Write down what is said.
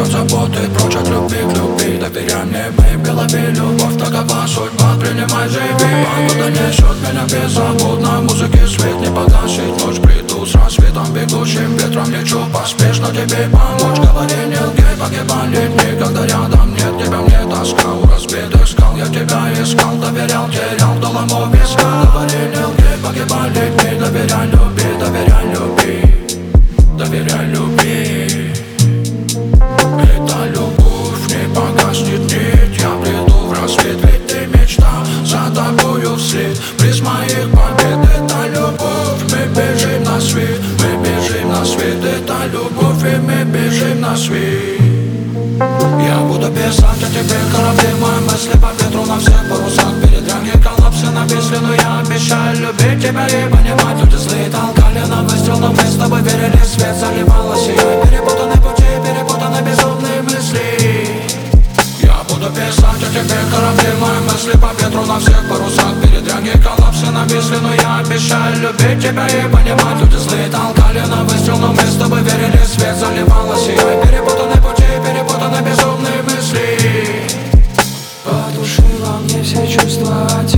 от заботы, прочь от любви к любви. Доверяй мне, в моей голове любовь, такова судьба, принимай, живи. Погода несет меня беззаботно, музыки свет не погасит. Ночь приду с рассветом, бегущим ветром лечу поспешно тебе помочь. Говори, не лгай, погибали дни, когда рядом нет тебя, мне тоска. У разбитых скал я тебя искал, доверял, терял, доломов искал. Говори, не лгай, погибали дни, доверяй, люби, доверяй, люби, доверяй, люби. Эта любовь не погаснет, нет, я приду в рассвет, ведь ты мечта за тобою вслед. Приз моих побед, это любовь, мы бежим на свет, мы бежим на свет. Это любовь, и мы бежим на свет. Я буду писать о тебе корабли, мои мысли по ветру на всех парусах. Передряги, коллапсы нависли, но я обещаю любить тебя и понимать. Люди злые толкали на выстрел, но мы с тобой верили, свет заливалось. И я перепутаны пути, перепутаны безумные мысли. Я буду писать о тебе корабли, мои мысли по ветру на всех парусах. Передряги, коллапсы нависли, но я обещаю любить тебя и понимать. Люди злые толкали на выстрел, но мы с тобой верили, свет заливалось. И я перепутаны пути, перепутаны безумные мысли. Потушила мне все чувства.